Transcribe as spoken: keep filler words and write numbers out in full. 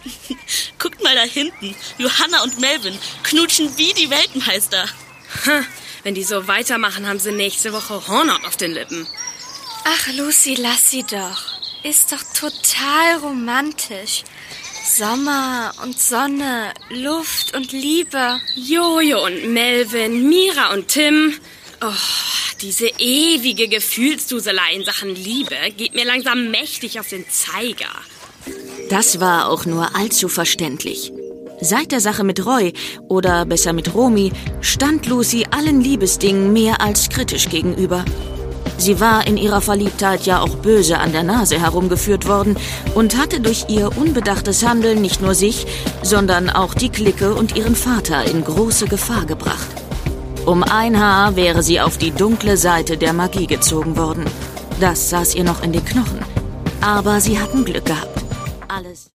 Guckt mal da hinten. Johanna und Melvin knutschen wie die Weltmeister. Ha, wenn die so weitermachen, haben sie nächste Woche Hornhaut auf den Lippen. Ach, Lucy, lass sie doch. Ist doch total romantisch. Sommer und Sonne, Luft und Liebe. Jojo und Melvin, Mira und Tim. Oh, diese ewige Gefühlsduselei in Sachen Liebe geht mir langsam mächtig auf den Zeiger. Das war auch nur allzu verständlich. Seit der Sache mit Roy, oder besser mit Romy, stand Lucy allen Liebesdingen mehr als kritisch gegenüber. Sie war in ihrer Verliebtheit ja auch böse an der Nase herumgeführt worden und hatte durch ihr unbedachtes Handeln nicht nur sich, sondern auch die Clique und ihren Vater in große Gefahr gebracht. Um ein Haar wäre sie auf die dunkle Seite der Magie gezogen worden. Das saß ihr noch in den Knochen. Aber sie hatten Glück gehabt. Alles